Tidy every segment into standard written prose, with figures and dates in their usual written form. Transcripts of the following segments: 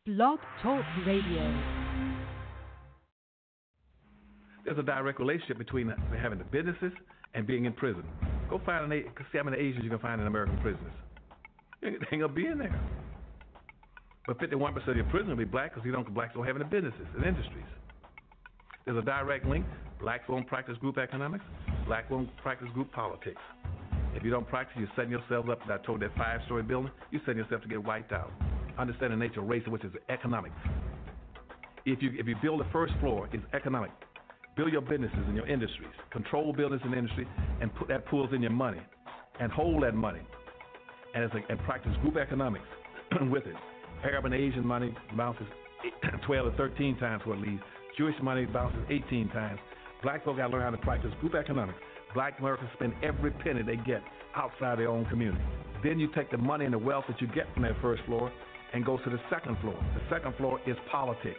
Blog Talk Radio. There's a direct relationship between having the businesses and being in prison. Go find see how many Asians you can find in American prisons. You ain't gonna be in there. But 51% of your prisoners will be black because blacks don't have any businesses and industries. There's a direct link. Blacks won't practice group economics. Black won't practice group politics. If you don't practice, you're setting yourself up. I told that 5-story building, you're setting yourself to get wiped out. Understand the nature of race, which is economics. If you build the first floor, it's economic. Build your businesses and your industries. Control business and industry, and put that pulls in your money, and hold that money, and practice group economics with it. Arab and Asian money bounces 12 to 13 times what it leaves. Jewish money bounces 18 times. Black folk got to learn how to practice group economics. Black Americans spend every penny they get outside their own community. Then you take the money and the wealth that you get from that first floor and go to the second floor. The second floor is politics.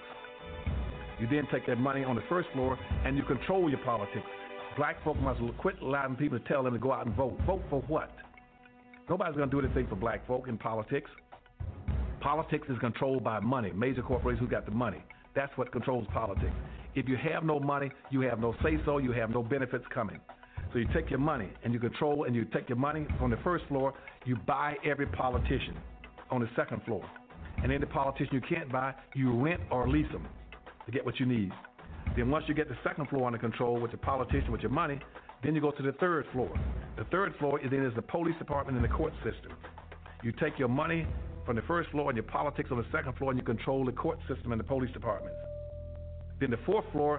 You then take that money on the first floor and you control your politics. Black folk must quit allowing people to tell them to go out and vote. Vote for what? Nobody's going to do anything for black folk in politics. Politics is controlled by money. Major corporations who got the money. That's what controls politics. If you have no money, you have no say-so, you have no benefits coming. So you take your money and you control, and you take your money on the first floor, you buy every politician on the second floor. And any politician you can't buy, you rent or lease them to get what you need. Then once you get the second floor under control with the politician, with your money, then you go to the third floor. The third floor is the police department and the court system. You take your money from the first floor and your politics on the second floor, and you control the court system and the police departments. Then the fourth floor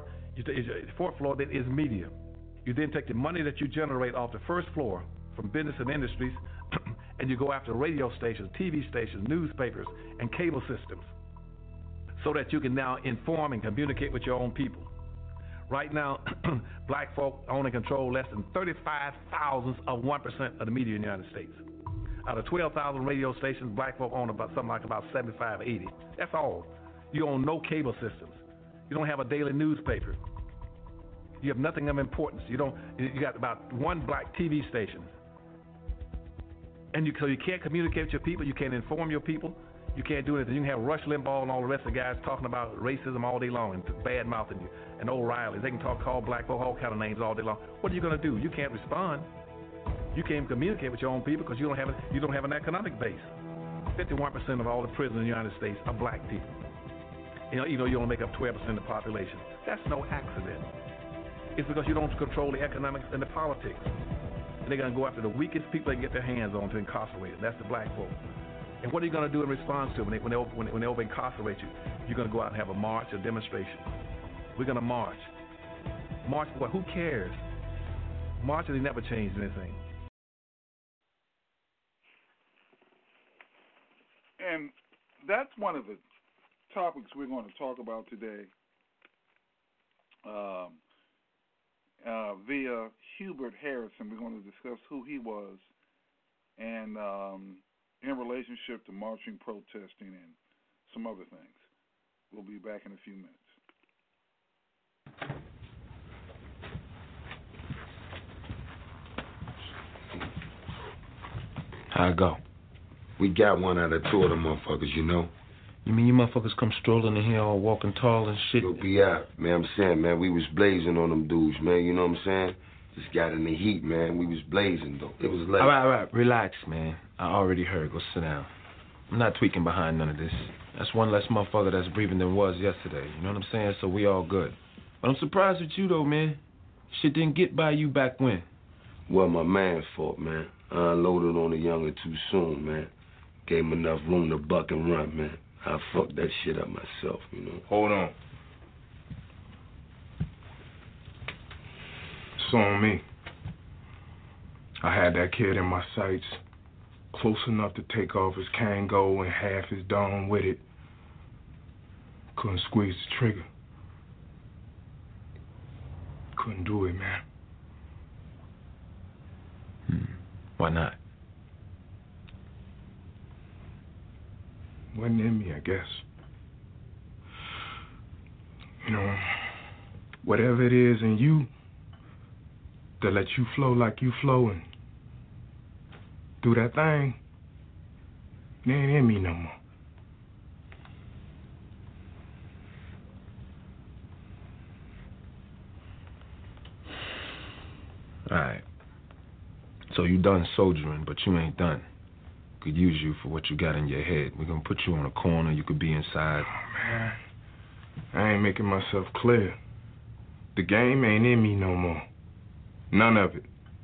then is media. You then take the money that you generate off the first floor from business and industries, and you go after radio stations, TV stations, newspapers, and cable systems, so that you can now inform and communicate with your own people. Right now, black folk own and control less than 35 thousandths of 1% of the media in the United States. Out of 12,000 radio stations, black folk own about 75, 80. That's all. You own no cable systems. You don't have a daily newspaper. You have nothing of importance. You got about one black TV station. And so you can't communicate with your people. You can't inform your people. You can't do anything. You can have Rush Limbaugh and all the rest of the guys talking about racism all day long and bad-mouthing you. And O'Reilly. They can call black folk all kind of names all day long. What are you going to do? You can't respond. You can't communicate with your own people because you don't have an economic base. 51% of all the prisoners in the United States are black people. Even though you only make up 12% of the population. That's no accident. It's because you don't control the economics and the politics. And they're going to go after the weakest people they can get their hands on to incarcerate them. That's the black folk. And what are you going to do in response to them when they over-incarcerate you? You're going to go out and have a march, a demonstration. We're going to march. March for what? Who cares? March has never changed anything. And that's one of the topics we're going to talk about today via Hubert Harrison. We're going to discuss who he was and in relationship to marching, protesting, and some other things. We'll be back in a few minutes. How it go? We got one out of two of them motherfuckers, you know. You mean you motherfuckers come strolling in here all walking tall and shit? You'll be out, man. I'm saying, man, we was blazing on them dudes, man. You know what I'm saying? Just got in the heat, man. We was blazing, though. It was late. All right. Relax, man. I already heard. Go sit down. I'm not tweaking behind none of this. That's one less motherfucker that's breathing than was yesterday. You know what I'm saying? So we all good. But I'm surprised with you, though, man. Shit didn't get by you back when. Well, my man's fault, man. I unloaded on the younger too soon, man. Gave him enough room to buck and run, man. I fucked that shit up myself, you know. Hold on. It's on me. I had that kid in my sights, close enough to take off his Kango and half his dome with it. Couldn't squeeze the trigger. Couldn't do it, man. Why not? Wasn't in me, I guess. You know, whatever it is in you that lets you flow like you flow and do that thing, it ain't in me no more. Alright. So you done soldiering, but you ain't done. Could use you for what you got in your head. We're gonna put you on a corner, you could be inside. Oh, man. I ain't making myself clear. The game ain't in me no more. None of it.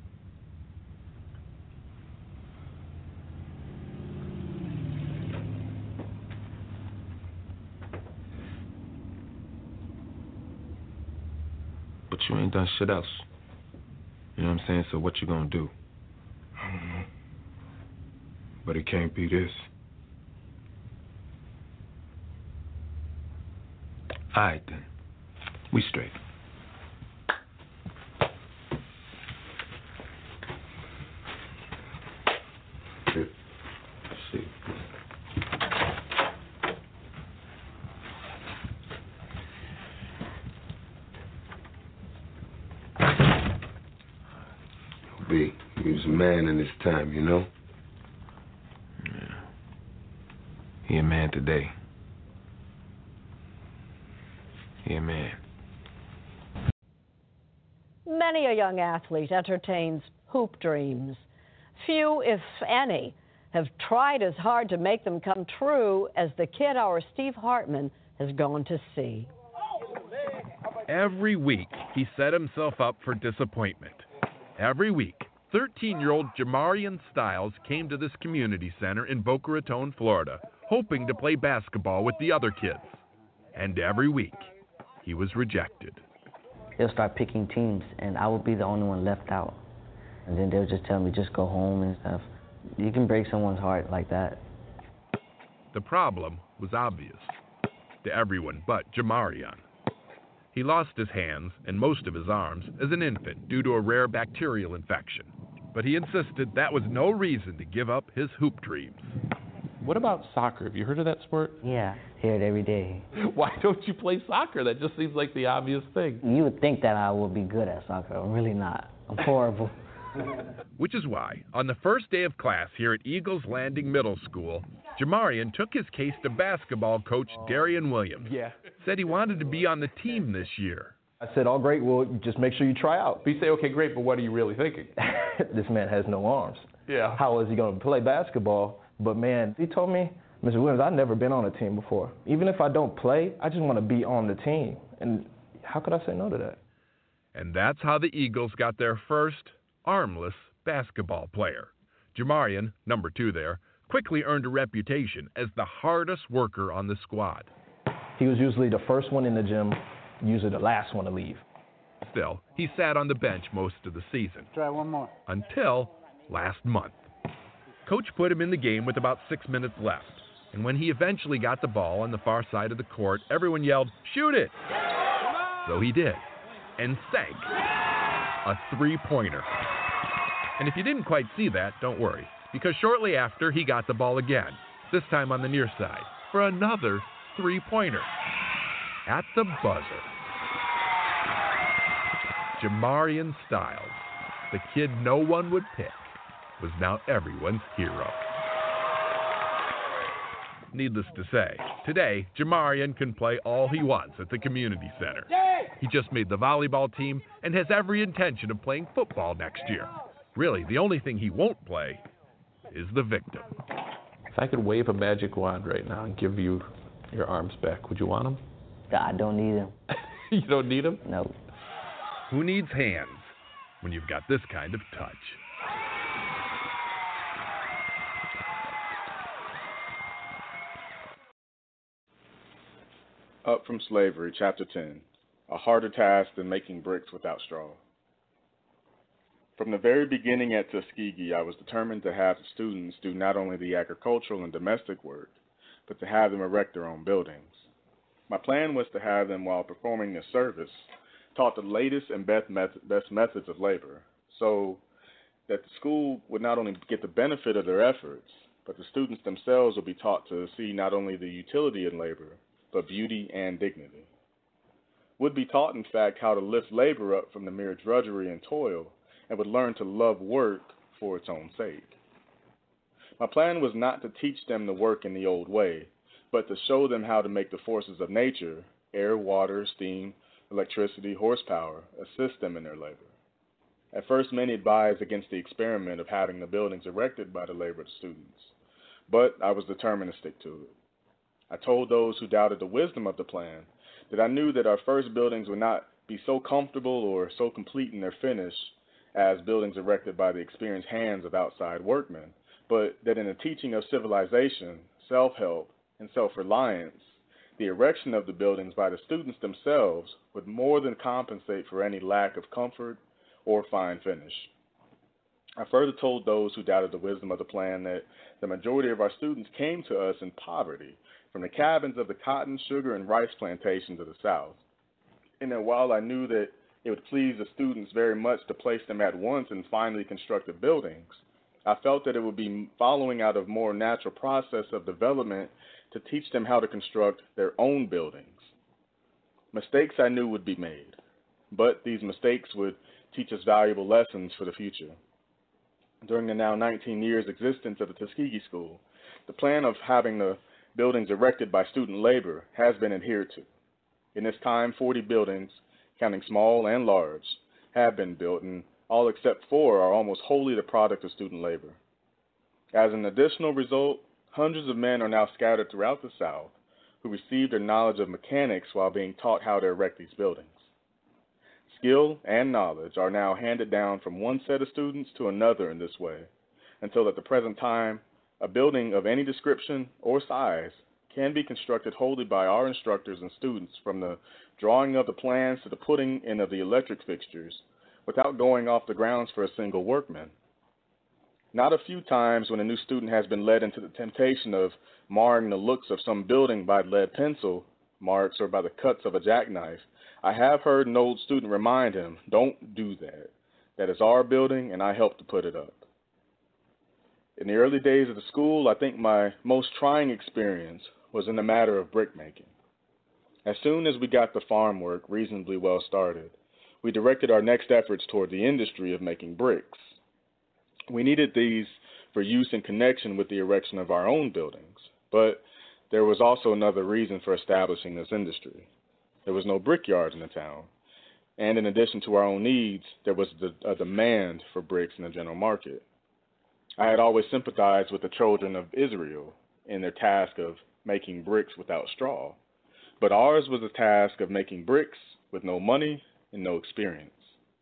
But you ain't done shit else. You know what I'm saying? So what you gonna do? I don't know. But it can't be this. Alright then. We straight. Let's see. B, he was a man in his time, you know? Yeah. He a man today. He a man. Many a young athlete entertains hoop dreams. Few, if any, have tried as hard to make them come true as the kid our Steve Hartman has gone to see. Every week, he set himself up for disappointment. Every week, 13-year-old Jamarian Styles came to this community center in Boca Raton, Florida, hoping to play basketball with the other kids. And every week, he was rejected. They'll start picking teams, and I would be the only one left out. And then they'll just tell me, just go home and stuff. You can break someone's heart like that. The problem was obvious to everyone but Jamarian. He lost his hands and most of his arms as an infant due to a rare bacterial infection. But he insisted that was no reason to give up his hoop dreams. What about soccer? Have you heard of that sport? Yeah, hear it every day. Why don't you play soccer? That just seems like the obvious thing. You would think that I would be good at soccer. I'm really not. I'm horrible. Which is why, on the first day of class here at Eagles Landing Middle School, Jamarian took his case to basketball coach Darian Williams. Yeah. Said he wanted to be on the team this year. I said, all great, well, just make sure you try out. But you say, okay, great, but what are you really thinking? This man has no arms. Yeah. How is he going to play basketball? But, man, he told me, Mr. Williams, I've never been on a team before. Even if I don't play, I just want to be on the team. And how could I say no to that? And that's how the Eagles got their first armless basketball player. Jamarian, number 2 there, quickly earned a reputation as the hardest worker on the squad. He was usually the first one in the gym, usually the last one to leave. Still, he sat on the bench most of the season. Try one more. Until last month. Coach put him in the game with about 6 minutes left. And when he eventually got the ball on the far side of the court, everyone yelled, "Shoot it!" So he did. And sank a three-pointer. And if you didn't quite see that, don't worry, because shortly after he got the ball again, this time on the near side, for another three-pointer. At the buzzer. Jamarian Styles, the kid no one would pick, was now everyone's hero. Needless to say, today, Jamarian can play all he wants at the community center. He just made the volleyball team and has every intention of playing football next year. Really, the only thing he won't play is the victim. If I could wave a magic wand right now and give you your arms back, would you want them? I don't need them. You don't need them? No. Who needs hands when you've got this kind of touch? Up from Slavery, Chapter 10, A Harder Task Than Making Bricks Without Straw. From the very beginning at Tuskegee, I was determined to have the students do not only the agricultural and domestic work, but to have them erect their own buildings. My plan was to have them, while performing this service, taught the latest and best methods of labor, so that the school would not only get the benefit of their efforts, but the students themselves would be taught to see not only the utility in labor, but beauty and dignity. Would be taught, in fact, how to lift labor up from the mere drudgery and toil, and would learn to love work for its own sake. My plan was not to teach them to work in the old way, but to show them how to make the forces of nature, air, water, steam, electricity, horsepower, assist them in their labor. At first, many advised against the experiment of having the buildings erected by the labor of the students, but I was determined to stick to it. I told those who doubted the wisdom of the plan that I knew that our first buildings would not be so comfortable or so complete in their finish as buildings erected by the experienced hands of outside workmen, but that in the teaching of civilization, self-help, and self-reliance, the erection of the buildings by the students themselves would more than compensate for any lack of comfort or fine finish. I further told those who doubted the wisdom of the plan that the majority of our students came to us in poverty from the cabins of the cotton, sugar, and rice plantations of the South, and that while I knew that it would please the students very much to place them at once in finely constructed buildings, I felt that it would be following out of more natural process of development to teach them how to construct their own buildings. Mistakes I knew would be made, but these mistakes would teach us valuable lessons for the future. During the now 19 years existence of the Tuskegee School, the plan of having the buildings erected by student labor has been adhered to. In this time, 40 buildings, counting small and large, have been built, and all except 4 are almost wholly the product of student labor. As an additional result, hundreds of men are now scattered throughout the South who received their knowledge of mechanics while being taught how to erect these buildings. Skill and knowledge are now handed down from one set of students to another in this way, until at the present time, a building of any description or size can be constructed wholly by our instructors and students, from the drawing of the plans to the putting in of the electric fixtures, without going off the grounds for a single workman. Not a few times when a new student has been led into the temptation of marring the looks of some building by lead pencil marks or by the cuts of a jackknife, I have heard an old student remind him, "Don't do that. That is our building, and I helped to put it up." In the early days of the school, I think my most trying experience was in the matter of brick making. As soon as we got the farm work reasonably well started, we directed our next efforts toward the industry of making bricks. We needed these for use in connection with the erection of our own buildings, but there was also another reason for establishing this industry. There was no brickyard in the town, and in addition to our own needs, there was a demand for bricks in the general market. I had always sympathized with the children of Israel in their task of making bricks without straw, but ours was the task of making bricks with no money and no experience.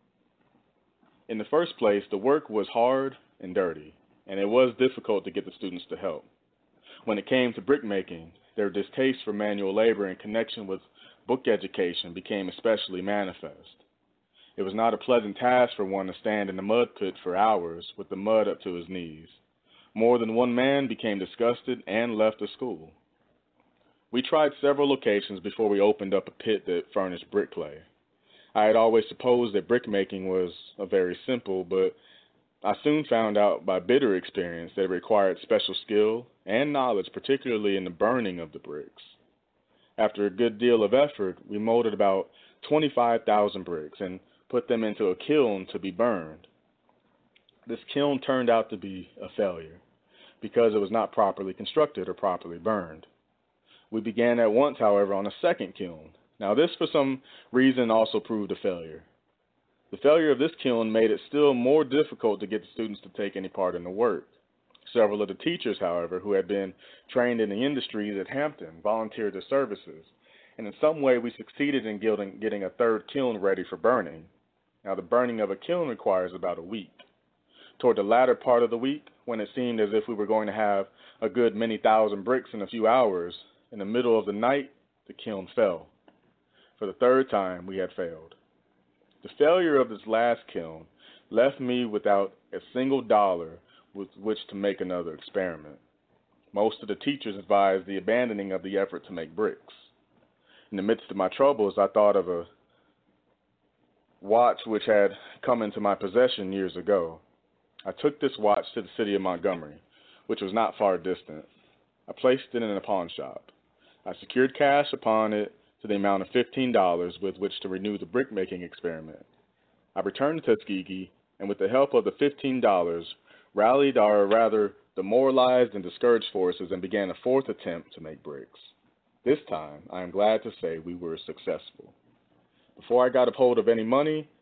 In the first place, the work was hard and dirty, and it was difficult to get the students to help. When it came to brick making, their distaste for manual labor in connection with book education became especially manifest. It was not a pleasant task for one to stand in the mud pit for hours with the mud up to his knees. More than one man became disgusted and left the school. We tried several locations before we opened up a pit that furnished brick clay. I had always supposed that brick making was a very simple, but I soon found out by bitter experience that it required special skill and knowledge, particularly in the burning of the bricks. After a good deal of effort, we molded about 25,000 bricks and put them into a kiln to be burned. This kiln turned out to be a failure because it was not properly constructed or properly burned. We began at once, however, on a second kiln. Now this, for some reason, also proved a failure. The failure of this kiln made it still more difficult to get the students to take any part in the work. Several of the teachers, however, who had been trained in the industries at Hampton, volunteered their services, and in some way we succeeded in getting a third kiln ready for burning. Now, the burning of a kiln requires about a week. Toward the latter part of the week, when it seemed as if we were going to have a good many thousand bricks in a few hours, in the middle of the night, the kiln fell. For the third time, we had failed. The failure of this last kiln left me without a single dollar with which to make another experiment. Most of the teachers advised the abandoning of the effort to make bricks. In the midst of my troubles, I thought of a watch which had come into my possession years ago. I took this watch to the city of Montgomery, which was not far distant. I placed it in a pawn shop. I secured cash upon it to the amount of $15 with which to renew the brick-making experiment. I returned to Tuskegee, and with the help of the $15, rallied our rather demoralized and discouraged forces and began a fourth attempt to make bricks. This time, I am glad to say we were successful. Before I got a hold of any money,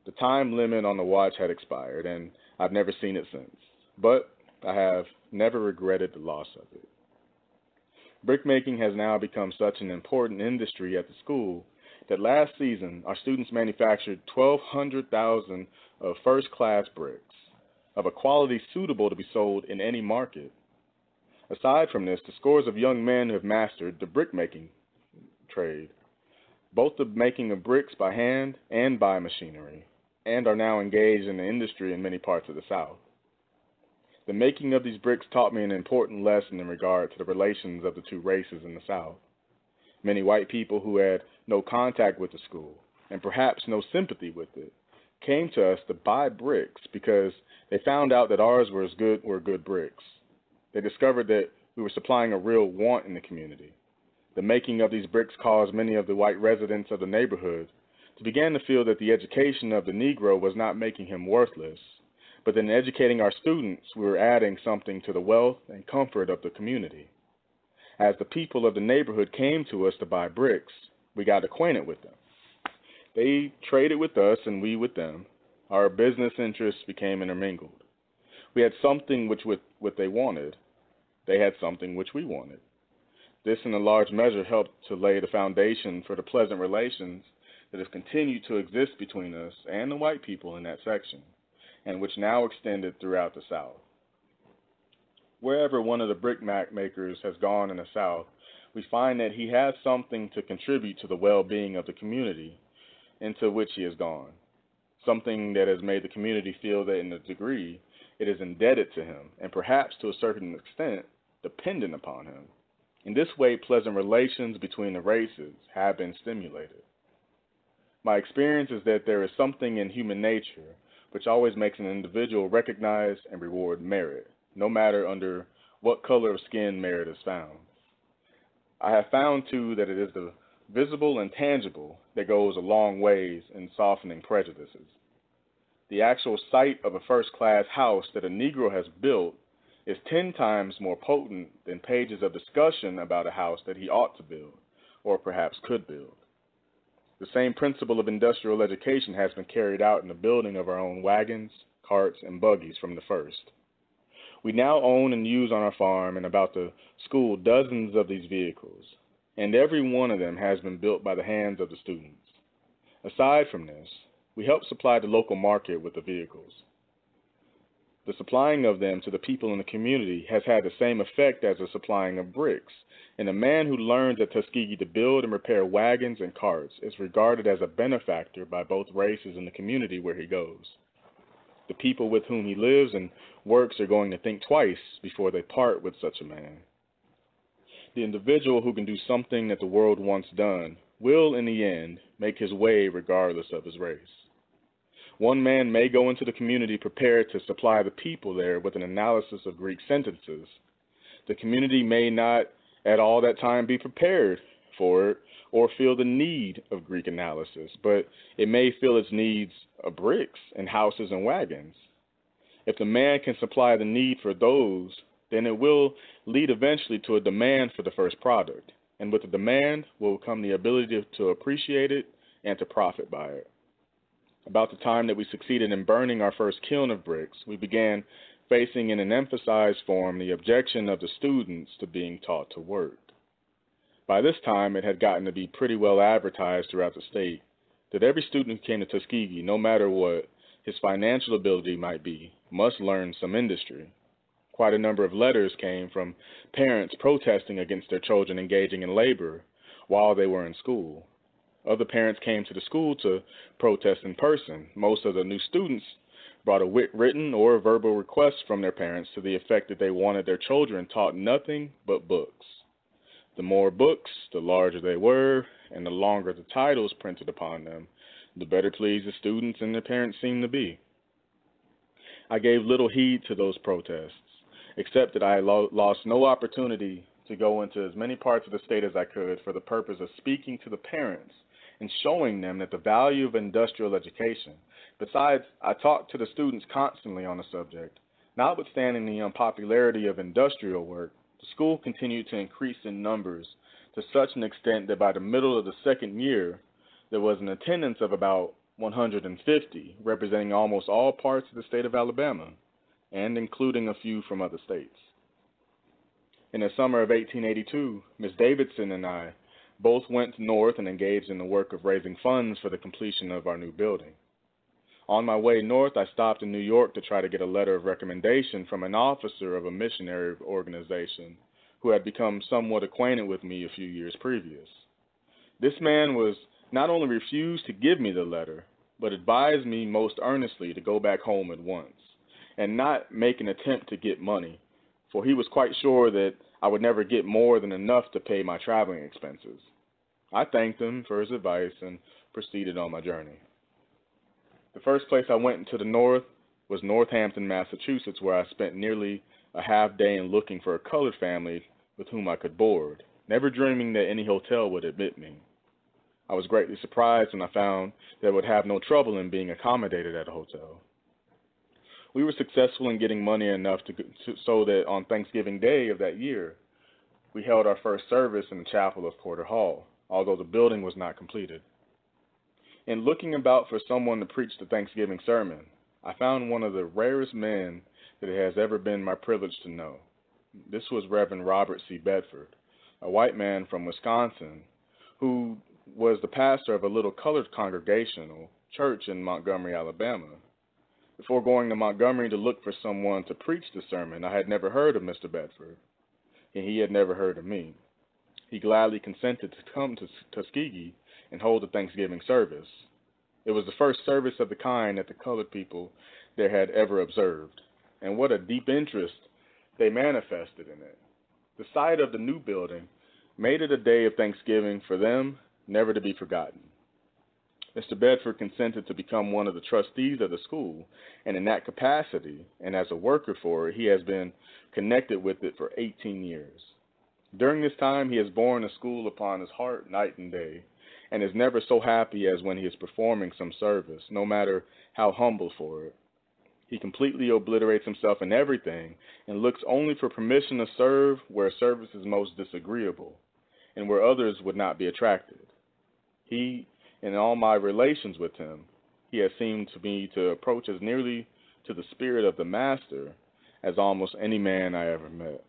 The time limit on the watch had expired, and I've never seen it since. But I have never regretted the loss of it. Brickmaking has now become such an important industry at the school that last season our students manufactured 1,200,000 of first-class bricks of a quality suitable to be sold in any market. Aside from this, the scores of young men who have mastered the brickmaking trade, both the making of bricks by hand and by machinery, and are now engaged in the industry in many parts of the South. The making of these bricks taught me an important lesson in regard to the relations of the two races in the South. Many white people who had no contact with the school, and perhaps no sympathy with it, came to us to buy bricks because they found out that ours were good bricks. They discovered that we were supplying a real want in the community. The making of these bricks caused many of the white residents of the neighborhood to begin to feel that the education of the Negro was not making him worthless, but in educating our students, we were adding something to the wealth and comfort of the community. As the people of the neighborhood came to us to buy bricks, we got acquainted with them. They traded with us and we with them. Our business interests became intermingled. We had something what they wanted. They had something which we wanted. This, in a large measure, helped to lay the foundation for the pleasant relations that have continued to exist between us and the white people in that section, and which now extended throughout the South. Wherever one of the brick makers has gone in the South, we find that he has something to contribute to the well-being of the community into which he has gone, something that has made the community feel that in a degree it is indebted to him, and perhaps to a certain extent dependent upon him. In this way, pleasant relations between the races have been stimulated. My experience is that there is something in human nature which always makes an individual recognize and reward merit, no matter under what color of skin merit is found. I have found, too, that it is the visible and tangible that goes a long ways in softening prejudices. The actual sight of a first-class house that a Negro has built is 10 times more potent than pages of discussion about a house that he ought to build, or perhaps could build. The same principle of industrial education has been carried out in the building of our own wagons, carts, and buggies from the first. We now own and use on our farm and about the school dozens of these vehicles, and every one of them has been built by the hands of the students. Aside from this, we help supply the local market with the vehicles. The supplying of them to the people in the community has had the same effect as the supplying of bricks, and a man who learns at Tuskegee to build and repair wagons and carts is regarded as a benefactor by both races in the community where he goes. The people with whom he lives and works are going to think twice before they part with such a man. The individual who can do something that the world wants done will, in the end, make his way regardless of his race. One man may go into the community prepared to supply the people there with an analysis of Greek sentences. The community may not at all that time be prepared for it or feel the need of Greek analysis, but it may feel its needs of bricks and houses and wagons. If the man can supply the need for those, then it will lead eventually to a demand for the first product, and with the demand will come the ability to appreciate it and to profit by it. About the time that we succeeded in burning our first kiln of bricks, we began facing in an emphasized form the objection of the students to being taught to work. By this time, it had gotten to be pretty well advertised throughout the state that every student who came to Tuskegee, no matter what his financial ability might be, must learn some industry. Quite a number of letters came from parents protesting against their children engaging in labor while they were in school. Other parents came to the school to protest in person. Most of the new students brought a written or verbal request from their parents to the effect that they wanted their children taught nothing but books. The more books, the larger they were, and the longer the titles printed upon them, the better pleased the students and their parents seemed to be. I gave little heed to those protests, except that I lost no opportunity to go into as many parts of the state as I could for the purpose of speaking to the parents and showing them that the value of industrial education. Besides, I talked to the students constantly on the subject. Notwithstanding the unpopularity of industrial work, the school continued to increase in numbers to such an extent that by the middle of the second year, there was an attendance of about 150, representing almost all parts of the state of Alabama, and including a few from other states. In the summer of 1882, Miss Davidson and I both went north and engaged in the work of raising funds for the completion of our new building. On my way north, I stopped in New York to try to get a letter of recommendation from an officer of a missionary organization who had become somewhat acquainted with me a few years previous. This man was not only refused to give me the letter, but advised me most earnestly to go back home at once and not make an attempt to get money, for he was quite sure that I would never get more than enough to pay my traveling expenses. I thanked him for his advice and proceeded on my journey. The first place I went to the north was Northampton, Massachusetts, where I spent nearly a half day in looking for a colored family with whom I could board, never dreaming that any hotel would admit me. I was greatly surprised when I found that I would have no trouble in being accommodated at a hotel. We were successful in getting money enough so that on Thanksgiving Day of that year, we held our first service in the chapel of Porter Hall, although the building was not completed. In looking about for someone to preach the Thanksgiving sermon, I found one of the rarest men that it has ever been my privilege to know. This was Reverend Robert C. Bedford, a white man from Wisconsin, who was the pastor of a little colored congregational church in Montgomery, Alabama. Before going to Montgomery to look for someone to preach the sermon, I had never heard of Mr. Bedford, and he had never heard of me. He gladly consented to come to Tuskegee and hold a Thanksgiving service. It was the first service of the kind that the colored people there had ever observed, and what a deep interest they manifested in it. The sight of the new building made it a day of Thanksgiving for them, never to be forgotten. Mr. Bedford consented to become one of the trustees of the school, and in that capacity, and as a worker for it, he has been connected with it for 18 years. During this time, he has borne the school upon his heart night and day, and is never so happy as when he is performing some service, no matter how humble for it. He completely obliterates himself in everything and looks only for permission to serve where service is most disagreeable and where others would not be attracted. He, in all my relations with him, he has seemed to me to approach as nearly to the spirit of the master as almost any man I ever met.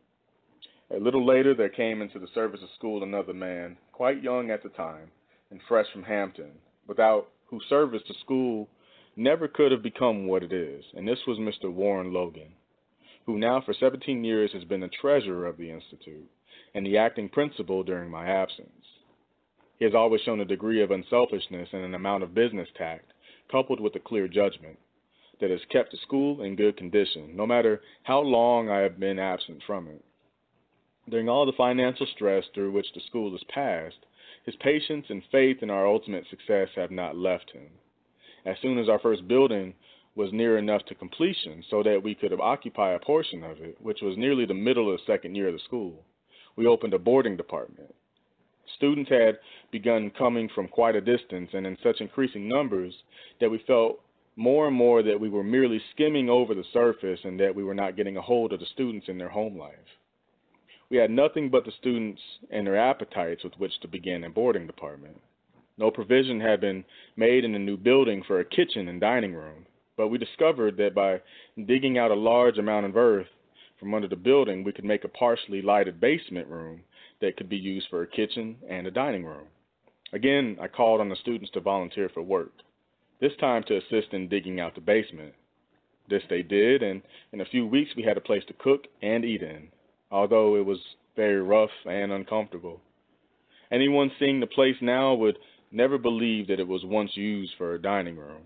A little later, there came into the service of school another man, quite young at the time, and fresh from Hampton, without whose service the school never could have become what it is, and this was Mr. Warren Logan, who now for 17 years has been the treasurer of the Institute and the acting principal during my absence. He has always shown a degree of unselfishness and an amount of business tact, coupled with a clear judgment, that has kept the school in good condition, no matter how long I have been absent from it. During all the financial stress through which the school has passed, his patience and faith in our ultimate success have not left him. As soon as our first building was near enough to completion so that we could occupy a portion of it, which was nearly the middle of the second year of the school, we opened a boarding department. Students had begun coming from quite a distance and in such increasing numbers that we felt more and more that we were merely skimming over the surface and that we were not getting a hold of the students in their home life. We had nothing but the students and their appetites with which to begin a boarding department. No provision had been made in the new building for a kitchen and dining room, but we discovered that by digging out a large amount of earth from under the building, we could make a partially lighted basement room that could be used for a kitchen and a dining room. Again, I called on the students to volunteer for work, this time to assist in digging out the basement. This they did, and in a few weeks we had a place to cook and eat in, although it was very rough and uncomfortable. Anyone seeing the place now would never believe that it was once used for a dining room.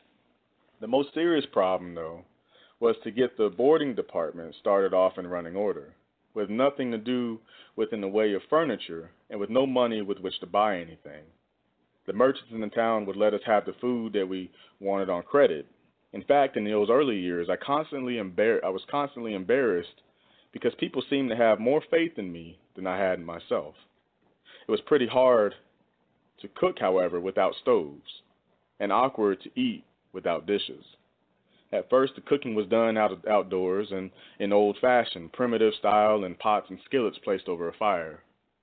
The most serious problem, though, was to get the boarding department started off in running order, with nothing to do with in the way of furniture and with no money with which to buy anything. The merchants in the town would let us have the food that we wanted on credit. In fact, in those early years, I was constantly embarrassed because people seemed to have more faith in me than I had in myself. It was pretty hard to cook, however, without stoves, and awkward to eat without dishes. At first, the cooking was done outdoors and in old-fashioned, primitive style in pots and skillets placed over a fire.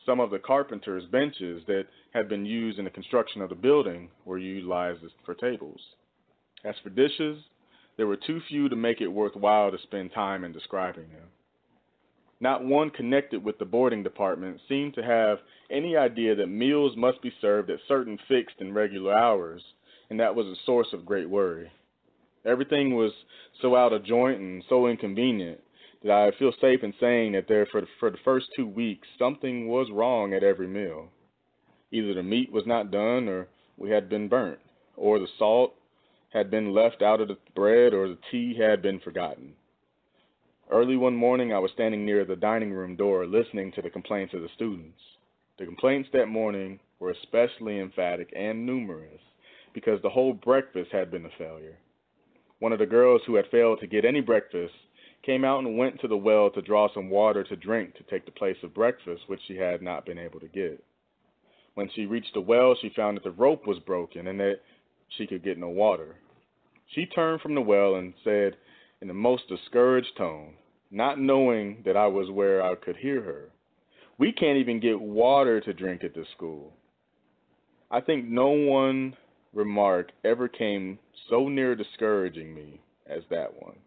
Some of the carpenter's benches that had been used in the construction of the building were utilized for tables. As for dishes, there were too few to make it worthwhile to spend time in describing them. Not one connected with the boarding department seemed to have any idea that meals must be served at certain fixed and regular hours, and that was a source of great worry. Everything was so out of joint and so inconvenient that I feel safe in saying that for the first 2 weeks, something was wrong at every meal. Either the meat was not done, or we had been burnt, or the salt had been left out of the bread, or the tea had been forgotten. Early one morning, I was standing near the dining room door listening to the complaints of the students. The complaints that morning were especially emphatic and numerous because the whole breakfast had been a failure. One of the girls who had failed to get any breakfast came out and went to the well to draw some water to drink to take the place of breakfast, which she had not been able to get. When she reached the well, she found that the rope was broken and that she could get no water. She turned from the well and said in the most discouraged tone, not knowing that I was where I could hear her, "We can't even get water to drink at this school." I think no one remark ever came so near discouraging me as that one.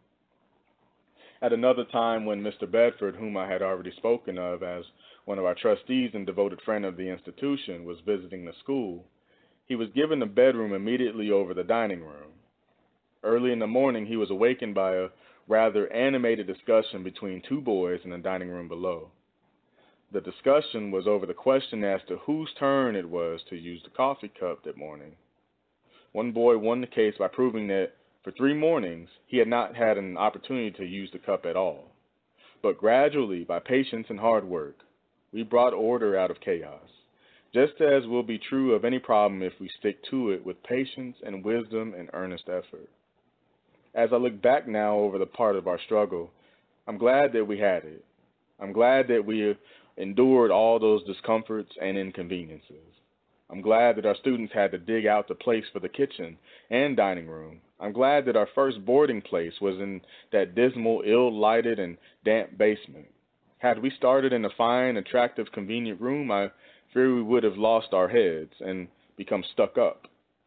At another time, when Mr. Bedford, whom I had already spoken of as one of our trustees and devoted friend of the institution, was visiting the school, he was given a bedroom immediately over the dining room. Early in the morning, he was awakened by a rather animated discussion between two boys in the dining room below. The discussion was over the question as to whose turn it was to use the coffee cup that morning. One boy won the case by proving that for 3 mornings he had not had an opportunity to use the cup at all. But gradually, by patience and hard work, we brought order out of chaos, just as will be true of any problem if we stick to it with patience and wisdom and earnest effort. As I look back now over the part of our struggle, I'm glad that we had it. I'm glad that we endured all those discomforts and inconveniences. I'm glad that our students had to dig out the place for the kitchen and dining room. I'm glad that our first boarding place was in that dismal, ill-lighted, and damp basement. Had we started in a fine, attractive, convenient room, I fear we would have lost our heads and become stuck up.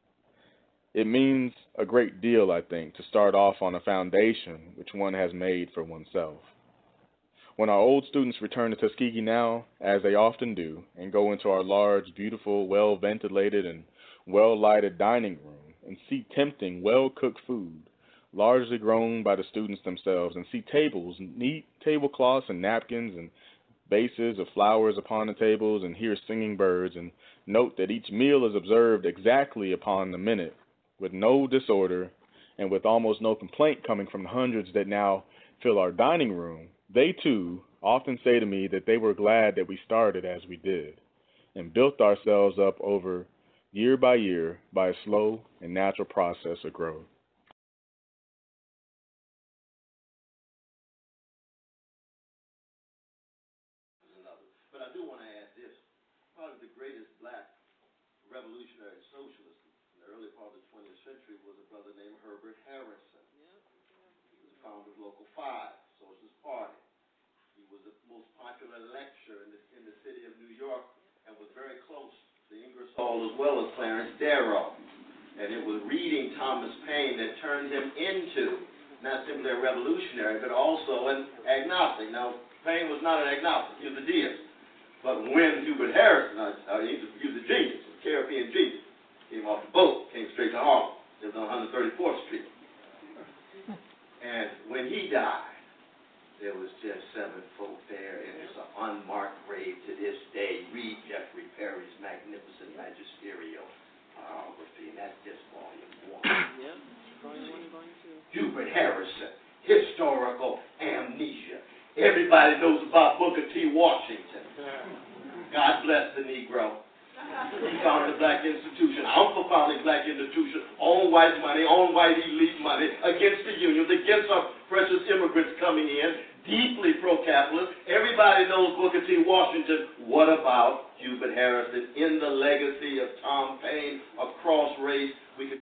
It means a great deal, I think, to start off on a foundation which one has made for oneself. When our old students return to Tuskegee now, as they often do, and go into our large, beautiful, well-ventilated, and well-lighted dining room and see tempting, well-cooked food, largely grown by the students themselves, and see tables, neat tablecloths and napkins and vases of flowers upon the tables, and hear singing birds, and note that each meal is observed exactly upon the minute, with no disorder, and with almost no complaint coming from the hundreds that now fill our dining room, they, too, often say to me that they were glad that we started as we did and built ourselves up over year by year by a slow and natural process of growth. But I do want to add this. Probably the greatest black revolutionary socialist in the early part of the 20th century was a brother named Herbert Harrison. He was the founder of Local 5, Socialist Party. He was the most popular lecturer in the city of New York and was very close to Ingersoll as well as Clarence Darrow. And it was reading Thomas Paine that turned him into not simply a revolutionary, but also an agnostic. Now, Paine was not an agnostic, he was a deist. But when Hubert Harrison, he was a genius, a Caribbean genius, came off the boat, came straight to Harlem, lived on 134th Street. And when he died, there was just 7 folk there, and it's an unmarked grave to this day. Read Jeffrey Perry's magnificent magisterial biography, and that's just volume 1. Yeah, volume 1 and volume 2. Hubert Harrison, historical amnesia. Everybody knows about Booker T. Washington. God bless the Negro. He founded the black institution. I'm for founding black institution on white money, on white elite money, against the unions, against our precious immigrants coming in, deeply pro-capitalist. Everybody knows Booker T. Washington. What about Hubert Harrison in the legacy of Tom Paine across race? We could.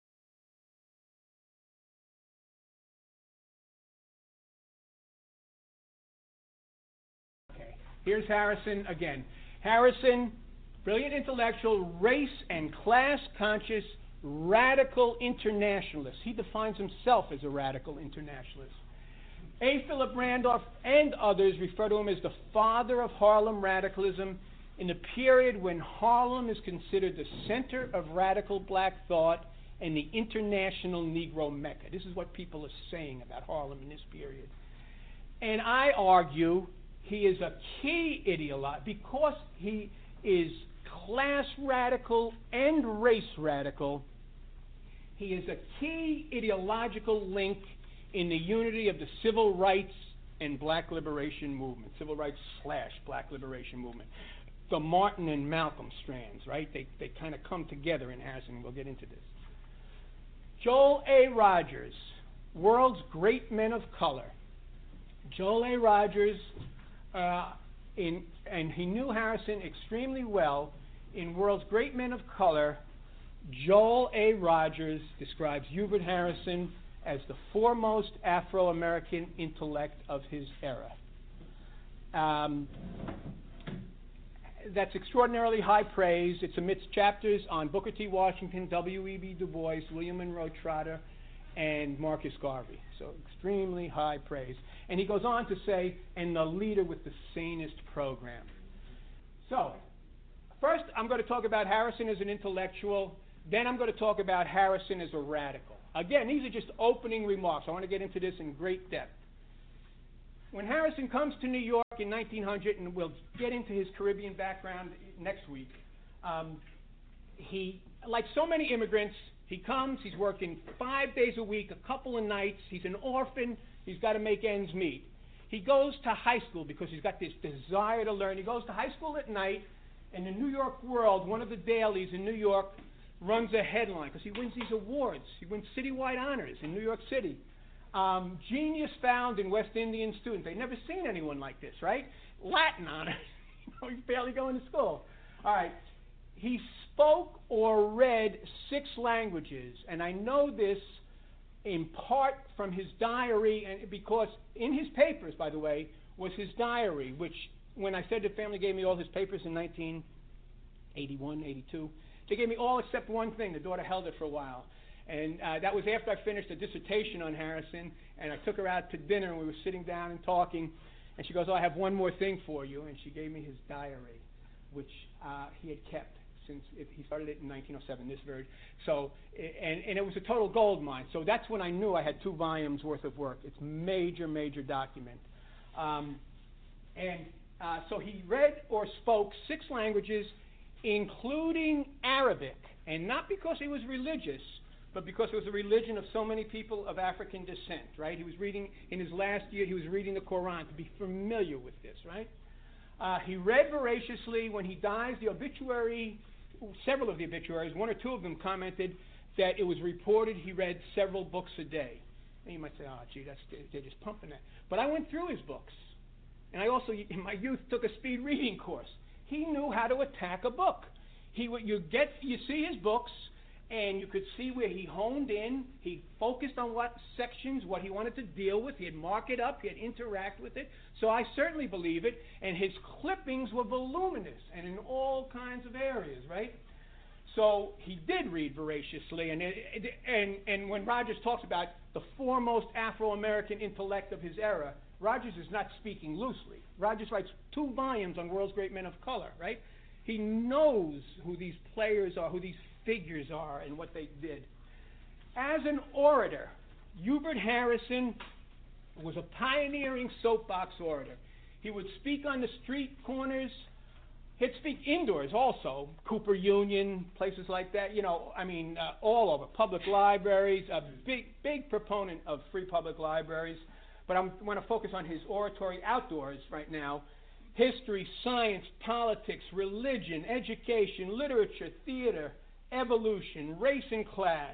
Okay, here's Harrison again. Harrison, brilliant intellectual, race and class conscious, radical internationalist. He defines himself as a radical internationalist. A. Philip Randolph and others refer to him as the father of Harlem radicalism in a period when Harlem is considered the center of radical black thought and the international Negro Mecca. This is what people are saying about Harlem in this period. And I argue he is a key ideologue because he is class radical and race radical. He is a key ideological link in the unity of the civil rights and black liberation movement, civil rights / black liberation movement. The Martin and Malcolm strands, right? They kind of come together in Harrison. We'll get into this. Joel A. Rogers, world's great men of color. Joel A. Rogers, and he knew Harrison extremely well. In World's Great Men of Color, Joel A. Rogers describes Hubert Harrison as the foremost Afro-American intellect of his era. That's extraordinarily high praise. It's amidst chapters on Booker T. Washington, W.E.B. Du Bois, William Monroe Trotter, and Marcus Garvey. So extremely high praise. And he goes on to say, and the leader with the sanest program. So, first I'm going to talk about Harrison as an intellectual. Then I'm going to talk about Harrison as a radical. Again, these are just opening remarks. I want to get into this in great depth. When Harrison comes to New York in 1900, and we'll get into his Caribbean background next week, he, like so many immigrants, he comes, he's working 5 days a week, a couple of nights, he's an orphan, he's got to make ends meet. He goes to high school because he's got this desire to learn. He goes to high school at night, and the New York World, one of the dailies in New York, runs a headline because he wins these awards. He wins citywide honors in New York City. Genius found in West Indian student. They've never seen anyone like this, right? Latin honors. He's barely going to school. All right. He spoke or read 6 languages, and I know this in part from his diary, and because in his papers, by the way, was his diary, which when I said the family gave me all his papers in 1981, 82, they gave me all except one thing. The daughter held it for a while. And that was after I finished a dissertation on Harrison, and I took her out to dinner, and we were sitting down and talking, and she goes, oh, I have one more thing for you, and she gave me his diary, which he had kept since he started it in 1907, this version. So, and it was a total gold mine. So that's when I knew I had 2 volumes worth of work. It's major, major document. So he read or spoke 6 languages, including Arabic, and not because he was religious, but because it was a religion of so many people of African descent, right? He was reading, in his last year, he was reading the Quran to be familiar with this, right? He read voraciously. When he dies, the obituary, several of the obituaries, 1 or 2 of them commented that it was reported he read several books a day. And you might say, oh, gee, they're just pumping that. But I went through his books. And I also, in my youth, took a speed reading course. He knew how to attack a book. You see his books, and you could see where he honed in. He focused on what sections, what he wanted to deal with. He'd mark it up. He'd interact with it. So I certainly believe it. And his clippings were voluminous and in all kinds of areas, right? So he did read voraciously. And when Rogers talks about the foremost Afro-American intellect of his era, Rogers is not speaking loosely. Rogers writes 2 volumes on World's Great Men of Color, right? He knows who these players are, who these figures are, and what they did. As an orator, Hubert Harrison was a pioneering soapbox orator. He would speak on the street corners. He'd speak indoors also, Cooper Union, places like that, all over, public libraries, a big proponent of free public libraries. But I want to focus on his oratory outdoors right now. History, science, politics, religion, education, literature, theater, evolution, race and class.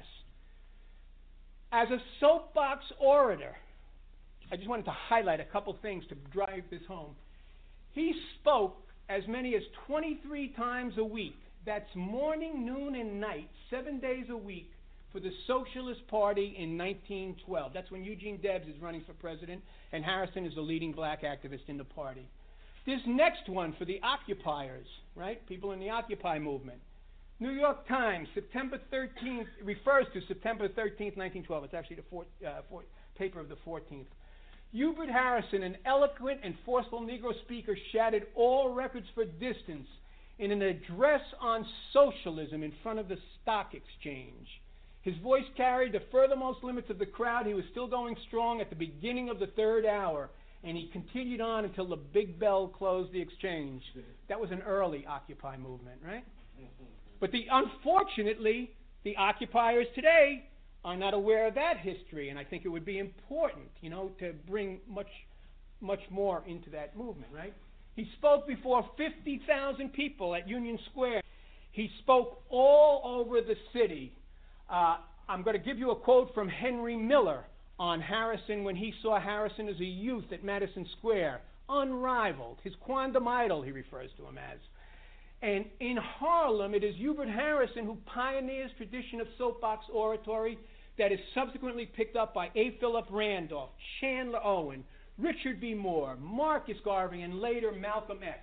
As a soapbox orator, I just wanted to highlight a couple things to drive this home. He spoke as many as 23 times a week. That's morning, noon, and night, 7 days a week, for the Socialist Party in 1912. That's when Eugene Debs is running for president, and Harrison is the leading black activist in the party. This next one for the occupiers, right? People in the Occupy movement. New York Times, September 13th, refers to September 13th, 1912. It's actually the paper of the 14th. Hubert Harrison, an eloquent and forceful Negro speaker, shattered all records for distance in an address on socialism in front of the Stock Exchange. His voice carried the furthermost limits of the crowd. He was still going strong at the beginning of the third hour, and he continued on until the big bell closed the exchange. That was an early Occupy movement, right? But unfortunately, the occupiers today are not aware of that history, and I think it would be important, to bring much more into that movement, right? He spoke before 50,000 people at Union Square. He spoke all over the city. I'm going to give you a quote from Henry Miller on Harrison when he saw Harrison as a youth at Madison Square. Unrivaled. His quondam idol, he refers to him as. And in Harlem, it is Hubert Harrison who pioneers tradition of soapbox oratory that is subsequently picked up by A. Philip Randolph, Chandler Owen, Richard B. Moore, Marcus Garvey, and later Malcolm X.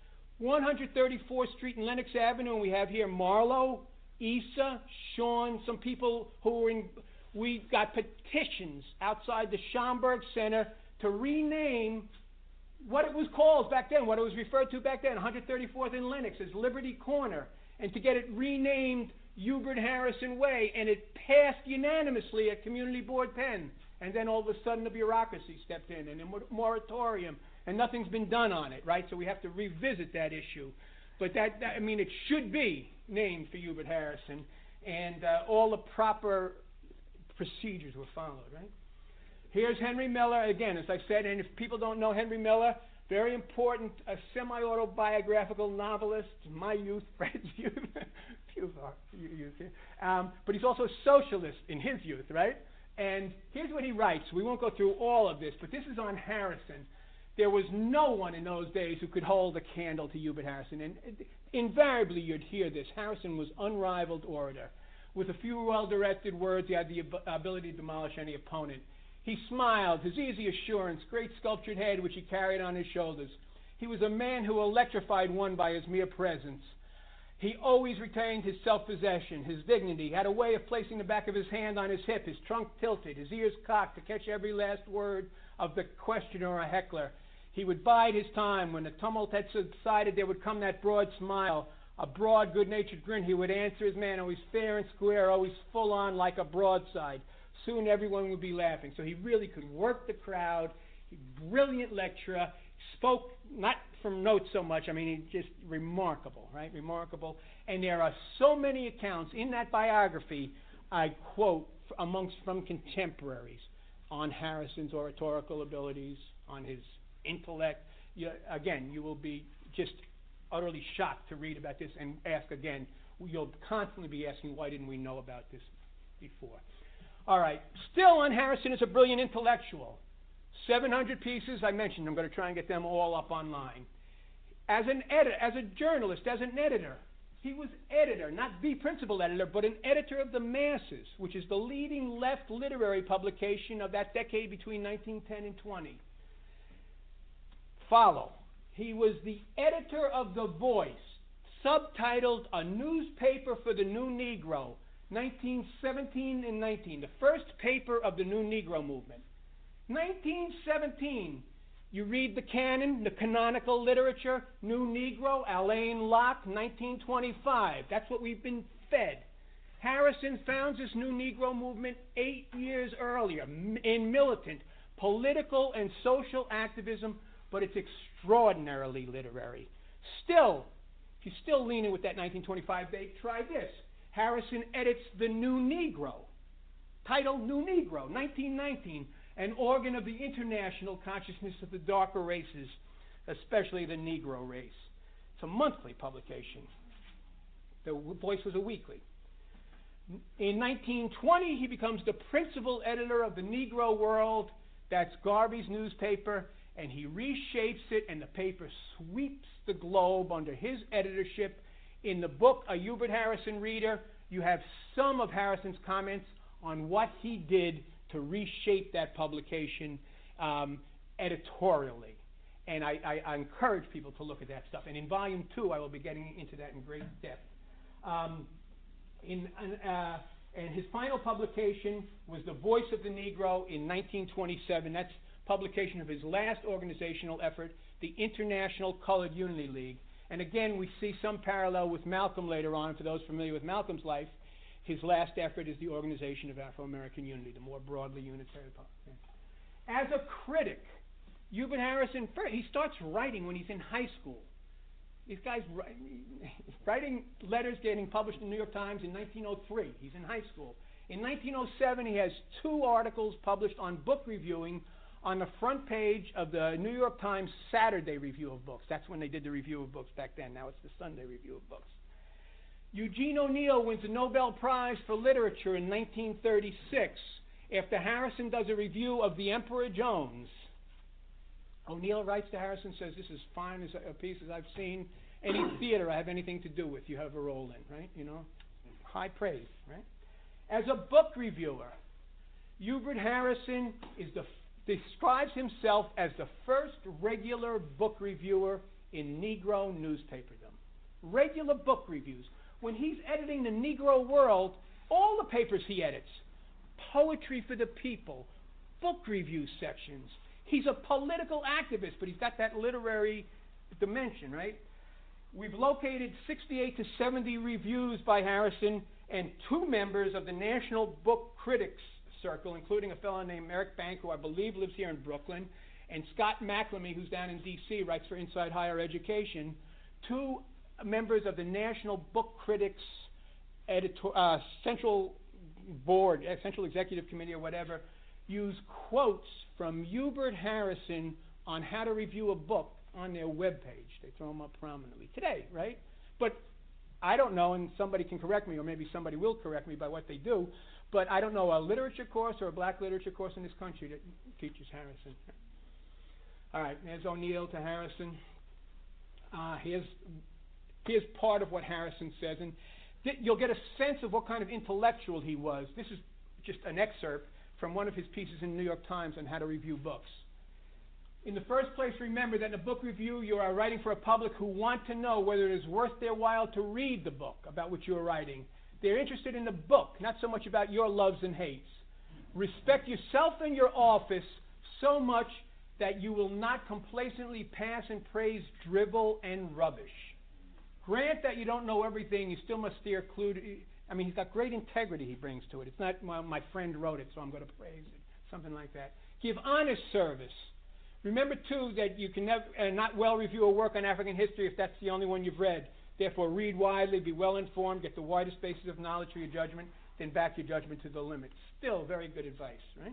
134th Street and Lenox Avenue, and we have here Marlowe, Issa, Sean, some people who were in. We got petitions outside the Schomburg Center to rename what it was called back then, what it was referred to back then, 134th and Lenox, as Liberty Corner, and to get it renamed Hubert Harrison Way, and it passed unanimously at Community Board Penn. And then all of a sudden the bureaucracy stepped in, and a moratorium, and nothing's been done on it, right? So we have to revisit that issue. But it should be named for Hubert Harrison, and all the proper procedures were followed, right? Here's Henry Miller, again, as I said, and if people don't know Henry Miller, very important, a semi-autobiographical novelist, my youth, Fred's youth, youth here. But he's also a socialist in his youth, right? And here's what he writes. We won't go through all of this, but this is on Harrison. There was no one in those days who could hold a candle to Hubert Harrison, and invariably you'd hear this. Harrison was unrivaled orator. With a few well-directed words, he had the ability to demolish any opponent. He smiled, his easy assurance, great sculptured head which he carried on his shoulders. He was a man who electrified one by his mere presence. He always retained his self-possession, his dignity, had a way of placing the back of his hand on his hip, his trunk tilted, his ears cocked to catch every last word of the questioner or heckler. He would bide his time. When the tumult had subsided, there would come that broad smile, a broad, good-natured grin. He would answer his man, always fair and square, always full on like a broadside. Soon everyone would be laughing. So he really could work the crowd. Brilliant lecturer. Spoke not from notes so much. He just remarkable, right? Remarkable. And there are so many accounts in that biography I quote from contemporaries on Harrison's oratorical abilities, on his intellect. Again, you will be just utterly shocked to read about this and ask again. You'll constantly be asking, why didn't we know about this before? All right. Still on Harrison as a brilliant intellectual. 700 pieces, I mentioned. I'm going to try and get them all up online. As an editor, as a journalist, as an editor, he was editor, not the principal editor, but an editor of The Masses, which is the leading left literary publication of that decade between 1910 and 20. Follow. He was the editor of The Voice, subtitled A Newspaper for the New Negro, 1917 and 19, the first paper of the New Negro movement. 1917, you read the canon, the canonical literature, New Negro, Alain Locke, 1925. That's what we've been fed. Harrison founds this New Negro movement 8 years earlier in militant political and social activism, but it's extraordinarily literary. Still, if you're still leaning with that 1925 date, try this. Harrison edits The New Negro, titled New Negro, 1919, an organ of the international consciousness of the darker races, especially the Negro race. It's a monthly publication. The Voice was a weekly. In 1920, he becomes the principal editor of the Negro World. That's Garvey's newspaper, and he reshapes it, and the paper sweeps the globe under his editorship. In the book, A Hubert Harrison Reader, you have some of Harrison's comments on what he did to reshape that publication editorially. And I encourage people to look at that stuff. And in Volume 2, I will be getting into that in great depth. And his final publication was The Voice of the Negro in 1927. That's publication of his last organizational effort, the International Colored Unity League. And again, we see some parallel with Malcolm later on. For those familiar with Malcolm's life, his last effort is the Organization of Afro-American Unity, the more broadly unitary publication. As a critic, Hubert Harrison, he starts writing when he's in high school. This guy's writing letters getting published in the New York Times in 1903. He's in high school. In 1907, he has 2 articles published on book reviewing on the front page of the New York Times Saturday Review of Books. That's when they did the review of books back then. Now it's the Sunday Review of Books. Eugene O'Neill wins the Nobel Prize for Literature in 1936 after Harrison does a review of The Emperor Jones. O'Neill writes to Harrison, says, this is fine as a piece as I've seen any theater I have anything to do with, you have a role in, right? You know, high praise, right? As a book reviewer, Hubert Harrison describes himself as the first regular book reviewer in Negro newspaperdom. Regular book reviews. When he's editing the Negro World, all the papers he edits, Poetry for the People, book review sections. He's a political activist, but he's got that literary dimension, right? We've located 68 to 70 reviews by Harrison and 2 members of the National Book Critics Circle, including a fellow named Eric Bank, who I believe lives here in Brooklyn, and Scott McLamy, who's down in D.C., writes for Inside Higher Education. 2 members of the National Book Critics Central Board, Central Executive Committee or whatever, use quotes from Hubert Harrison on how to review a book on their webpage. They throw them up prominently today, right? But I don't know, and somebody can correct me, or maybe somebody will correct me by what they do, but I don't know a literature course or a black literature course in this country that teaches Harrison. All right, there's O'Neill to Harrison. Here's part of what Harrison says, and you'll get a sense of what kind of intellectual he was. This is just an excerpt from one of his pieces in the New York Times on how to review books. In the first place, remember that in a book review, you are writing for a public who want to know whether it is worth their while to read the book about which you are writing. They're interested in the book, not so much about your loves and hates. Respect yourself and your office so much that you will not complacently pass and praise drivel and rubbish. Grant that you don't know everything, you still must steer clear. I mean, he's got great integrity he brings to it. It's not, well, my friend wrote it, so I'm going to praise it. Something like that. Give honest service. Remember, too, that you can never, not well review a work on African history if that's the only one you've read. Therefore, read widely, be well informed, get the widest basis of knowledge for your judgment, then back your judgment to the limit. Still very good advice, right?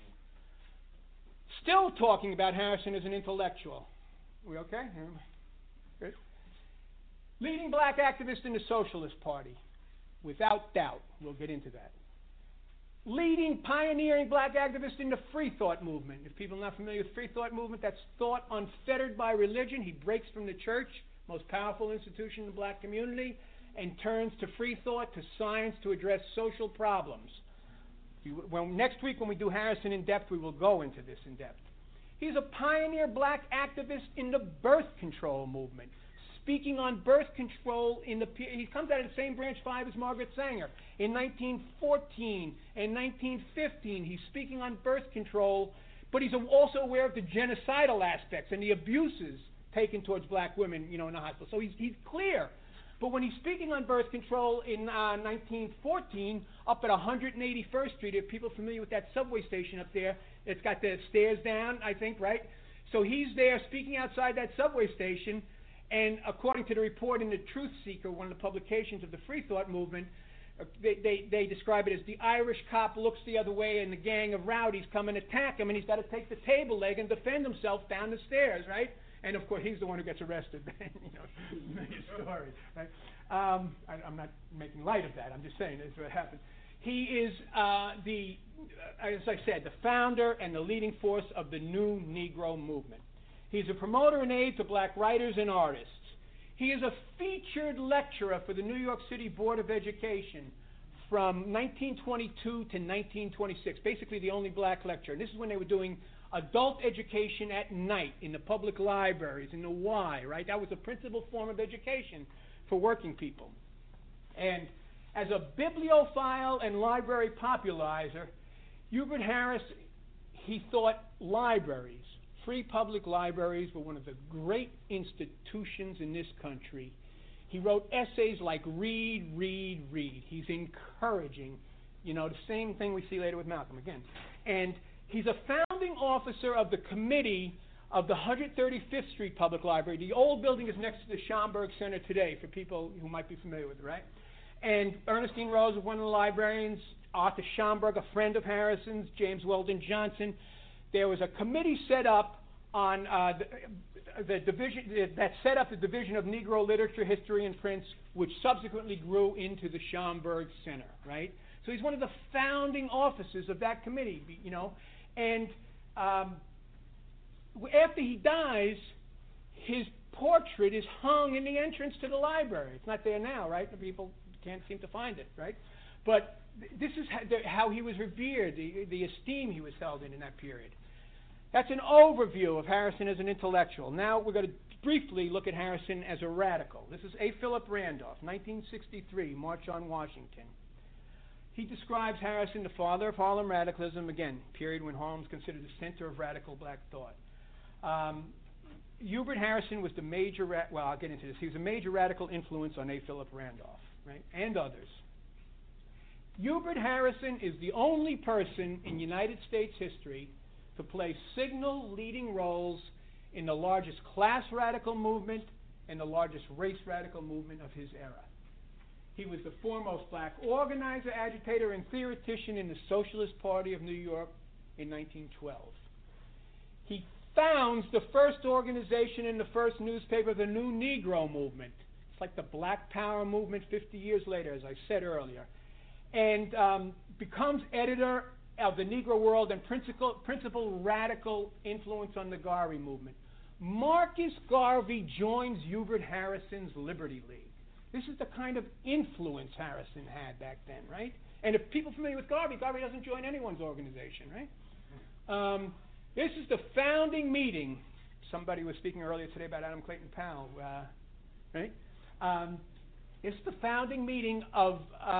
Still talking about Harrison as an intellectual. We okay? Good. Leading black activist in the Socialist Party. Without doubt. We'll get into that. Leading, pioneering black activist in the free thought movement. If people are not familiar with free thought movement, that's thought unfettered by religion. He breaks from the church, most powerful institution in the black community, and turns to free thought, to science, to address social problems. Next week when we do Harrison in depth, we will go into this in depth. He's a pioneer black activist in the birth control movement. Speaking on birth control he comes out of the same branch 5 as Margaret Sanger. In 1914 and 1915, he's speaking on birth control, but he's also aware of the genocidal aspects and the abuses taken towards black women, in the hospital. So he's clear. But when he's speaking on birth control in 1914, up at 181st Street, if people are familiar with that subway station up there, it's got the stairs down, I think, right? So he's there speaking outside that subway station. And according to the report in the Truth Seeker, one of the publications of the free thought movement, they describe it as the Irish cop looks the other way and the gang of rowdies come and attack him, and he's got to take the table leg and defend himself down the stairs, right? And of course, he's the one who gets arrested. Many stories, right? I'm not making light of that. I'm just saying that's what happened. He is as I said, the founder and the leading force of the New Negro movement. He's a promoter and aide to black writers and artists. He is a featured lecturer for the New York City Board of Education from 1922 to 1926, basically the only black lecturer. And this is when they were doing adult education at night in the public libraries, in the Y, right? That was the principal form of education for working people. And as a bibliophile and library popularizer, Hubert Harris, he thought libraries, free public libraries, were one of the great institutions in this country. He wrote essays like read, read, read. He's encouraging, the same thing we see later with Malcolm again. And he's a founding officer of the committee of the 135th Street Public Library. The old building is next to the Schomburg Center today, for people who might be familiar with it, right? And Ernestine Rose was one of the librarians, Arthur Schomburg, a friend of Harrison's, James Weldon Johnson. There was a committee set up on the division that set up the Division of Negro Literature, History, and Prints, which subsequently grew into the Schomburg Center, right? So he's one of the founding officers of that committee, And after he dies, his portrait is hung in the entrance to the library. It's not there now, right? The people can't seem to find it, right? But this is how he was revered, the esteem he was held in that period. That's an overview of Harrison as an intellectual. Now we're going to briefly look at Harrison as a radical. This is A. Philip Randolph, 1963, March on Washington. He describes Harrison, the father of Harlem radicalism, again, period when Harlem was considered the center of radical black thought. Hubert Harrison was the major, I'll get into this. He was a major radical influence on A. Philip Randolph, right, and others. Hubert Harrison is the only person in United States history to play signal leading roles in the largest class radical movement and the largest race radical movement of his era. He was the foremost black organizer, agitator, and theoretician in the Socialist Party of New York in 1912. He founds the first organization and the first newspaper, the New Negro Movement. It's like the Black Power movement 50 years later, as I said earlier. And becomes editor of the Negro World and principal radical influence on the Garvey movement. Marcus Garvey joins Hubert Harrison's Liberty League. This is the kind of influence Harrison had back then, right? And if people are familiar with Garvey, Garvey doesn't join anyone's organization, right? This is the founding meeting. Somebody was speaking earlier today about Adam Clayton Powell, right? It's the founding meeting of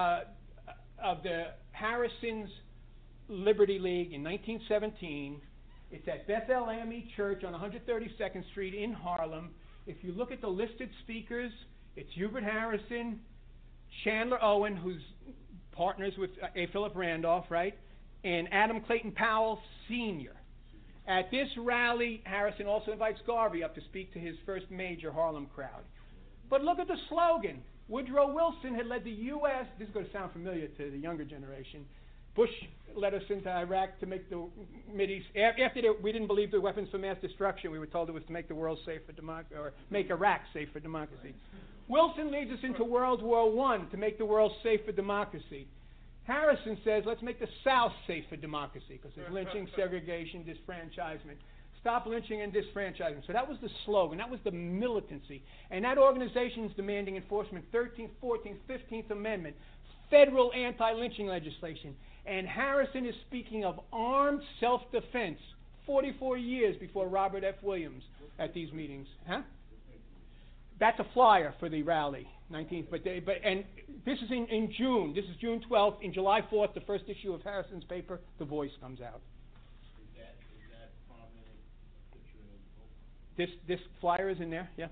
the Harrison's Liberty League in 1917. It's at Bethel AME Church on 132nd Street in Harlem. If you look at the listed speakers, it's Hubert Harrison, Chandler Owen, who's partners with A. Philip Randolph, right? And Adam Clayton Powell, Sr. At this rally, Harrison also invites Garvey up to speak to his first major Harlem crowd. But look at the slogan. Woodrow Wilson had led the U.S. This is going to sound familiar to the younger generation. Bush led us into Iraq to make the Mideast. After we didn't believe the weapons for mass destruction, we were told it was to make the world safe for democracy, or make Iraq safe for democracy. Wilson leads us into World War I to make the world safe for democracy. Harrison says, let's make the South safe for democracy, because there's lynching, segregation, disfranchisement. Stop lynching and disfranchisement. So that was the slogan. That was the militancy. And that organization is demanding enforcement 13th, 14th, 15th Amendment, federal anti-lynching legislation. And Harrison is speaking of armed self-defense 44 years before Robert F. Williams at these meetings. Huh? That's a flyer for the rally, 19th. And this is in June. This is June 12th. In July 4th, the first issue of Harrison's paper, The Voice, comes out. Is that prominent picture in the book? This flyer is in there, yeah.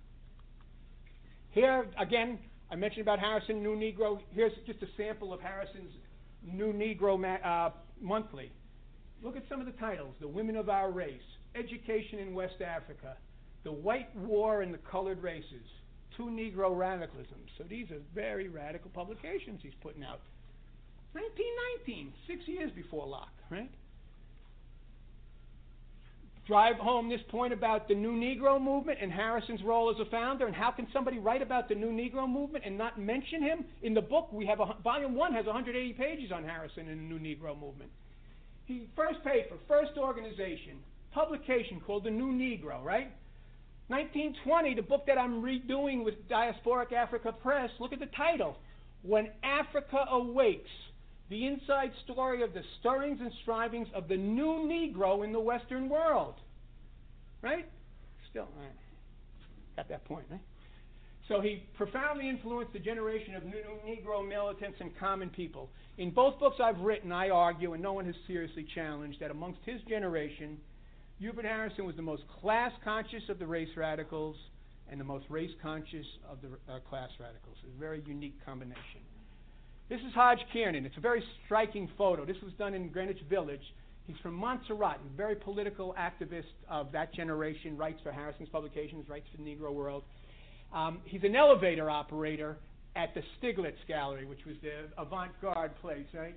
Here, again, I mentioned about Harrison, New Negro. Here's just a sample of Harrison's New Negro Monthly. Look at some of the titles. The Women of Our Race, Education in West Africa, The White War and the Colored Races, Two Negro Radicalisms. So these are very radical publications he's putting out. 1919, 6 years before Locke, right? Drive home this point about the New Negro movement and Harrison's role as a founder, and how can somebody write about the New Negro movement and not mention him? In the book, we have volume 1 has 180 pages on Harrison and the New Negro movement. First paper, first organization, publication called The New Negro, right? 1920, the book that I'm redoing with Diasporic Africa Press, look at the title. When Africa Awakes, the inside story of the stirrings and strivings of the new Negro in the Western world. Right? Still, all right. Got that point, right? So he profoundly influenced the generation of new Negro militants and common people. In both books I've written, I argue, and no one has seriously challenged, that amongst his generation, Hubert Harrison was the most class-conscious of the race radicals and the most race-conscious of the class radicals. It's a very unique combination. This is Hodge Kiernan. It's a very striking photo. This was done in Greenwich Village. He's from Montserrat, a very political activist of that generation, writes for Harrison's publications, writes for the Negro World. He's an elevator operator at the Stiglitz Gallery, which was the avant-garde place, right,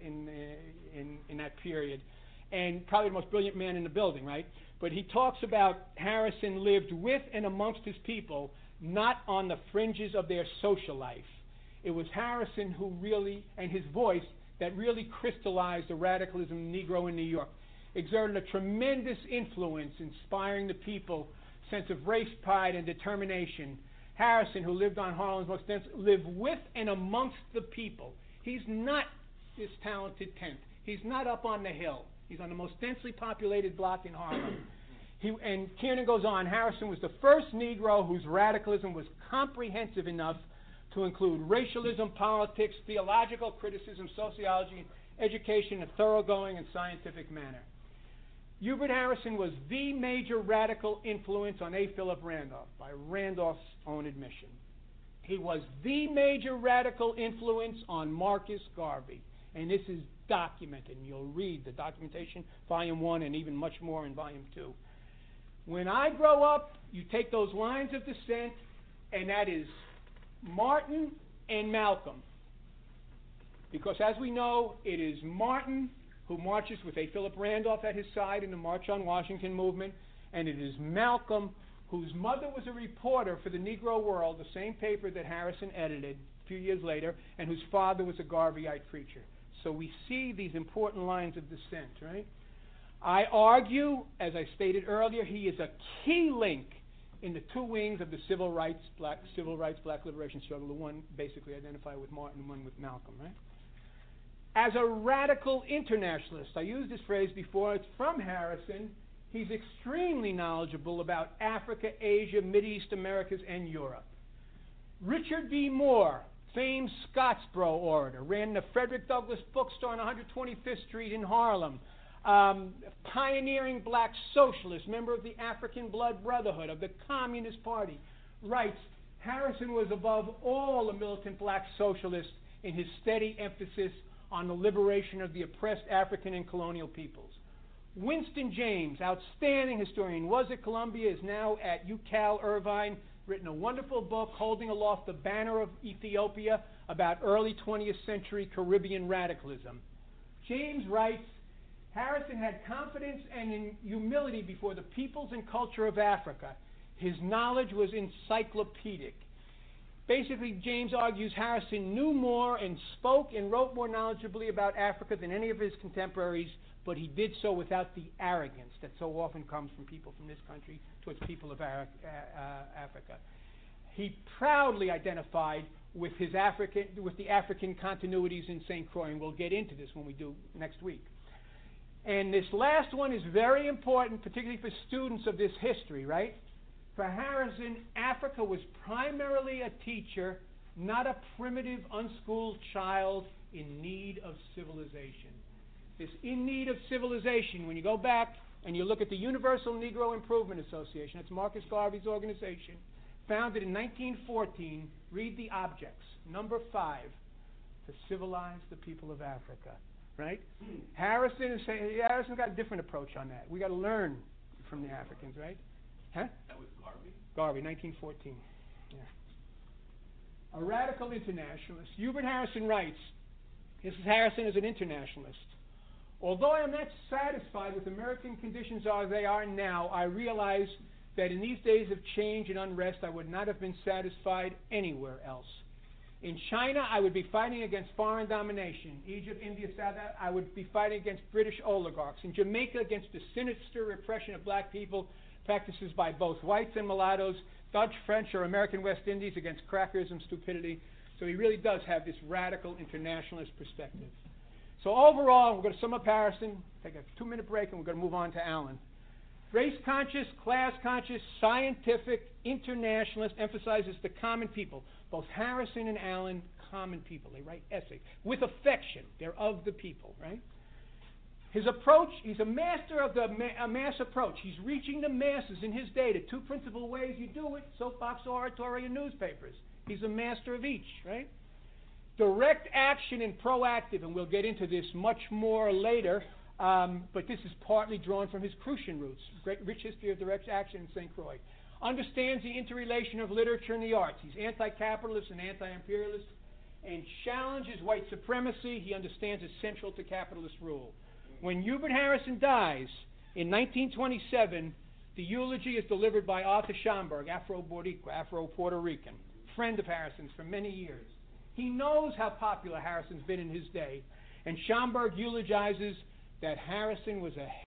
in that period, and probably the most brilliant man in the building, right? But he talks about Harrison lived with and amongst his people, not on the fringes of their social life. It was Harrison who really, and his voice, that really crystallized the radicalism of the Negro in New York, exerted a tremendous influence, inspiring the people, sense of race pride and determination. Harrison, who lived on Harlem's most dense, lived with and amongst the people. He's not this talented tenth. He's not up on the hill. He's on the most densely populated block in Harlem. And Kiernan goes on, Harrison was the first Negro whose radicalism was comprehensive enough to include racialism, politics, theological criticism, sociology, education in a thoroughgoing and scientific manner. Hubert Harrison was the major radical influence on A. Philip Randolph, by Randolph's own admission. He was the major radical influence on Marcus Garvey, and this is documented, and you'll read the documentation, Volume 1, and even much more in Volume 2. When I grow up, you take those lines of descent, and that is Martin and Malcolm. Because as we know, it is Martin who marches with A. Philip Randolph at his side in the March on Washington movement, and it is Malcolm, whose mother was a reporter for the Negro World, the same paper that Harrison edited a few years later, and whose father was a Garveyite preacher. So we see these important lines of descent, right? I argue, as I stated earlier, he is a key link in the two wings of the civil rights, black liberation struggle, the one basically identified with Martin and one with Malcolm, right? As a radical internationalist, I used this phrase before, it's from Harrison. He's extremely knowledgeable about Africa, Asia, Mideast Americas, and Europe. Richard B. Moore, famed Scottsboro orator, ran the Frederick Douglass bookstore on 125th Street in Harlem. Pioneering black socialist, member of the African Blood Brotherhood, of the Communist Party, writes, Harrison was above all a militant black socialist in his steady emphasis on the liberation of the oppressed African and colonial peoples. Winston James, outstanding historian, was at Columbia, is now at UCal Irvine, written a wonderful book, Holding Aloft the Banner of Ethiopia, about early 20th century Caribbean radicalism. James writes, Harrison had confidence and humility before the peoples and culture of Africa. His knowledge was encyclopedic. Basically, James argues Harrison knew more and spoke and wrote more knowledgeably about Africa than any of his contemporaries, but he did so without the arrogance that so often comes from people from this country towards people of Africa. He proudly identified with the African continuities in St. Croix, and we'll get into this when we do next week. And this last one is very important, particularly for students of this history, right? For Harrison, Africa was primarily a teacher, not a primitive, unschooled child in need of civilization. This in need of civilization, when you go back and you look at the Universal Negro Improvement Association, that's Marcus Garvey's organization, founded in 1914, read the objects. Number 5, to civilize the people of Africa. Right? Harrison got a different approach on that. We got to learn from the Africans, right? Huh? That was Garvey? Garvey, 1914. Yeah. A radical internationalist. Hubert Harrison writes, this is Harrison as an internationalist. Although I am not satisfied with American conditions as they are now, I realize that in these days of change and unrest, I would not have been satisfied anywhere else. In China, I would be fighting against foreign domination. Egypt, India, South Africa, I would be fighting against British oligarchs. In Jamaica, against the sinister repression of black people, practices by both whites and mulattoes. Dutch, French, or American West Indies against crackers and stupidity. So he really does have this radical internationalist perspective. So overall, we're going to sum up Harrison, take a 2-minute break, and we're going to move on to Allen. Race-conscious, class-conscious, scientific, internationalist, emphasizes the common people. Both Harrison and Allen, common people. They write essays with affection. They're of the people, right? His approach, he's a master of the mass approach. He's reaching the masses in his day. The 2 principal ways you do it, soapbox oratory and newspapers. He's a master of each, right? Direct action and proactive, and we'll get into this much more later, but this is partly drawn from his Crucian roots, great rich history of direct action in St. Croix. Understands the interrelation of literature and the arts. He's anti-capitalist and anti-imperialist, and challenges white supremacy. He understands it's central to capitalist rule. When Hubert Harrison dies in 1927, the eulogy is delivered by Arthur Schomburg, Afro-Boricua, Afro-Puerto Rican, friend of Harrison's for many years. He knows how popular Harrison's been in his day, and Schomburg eulogizes that Harrison was a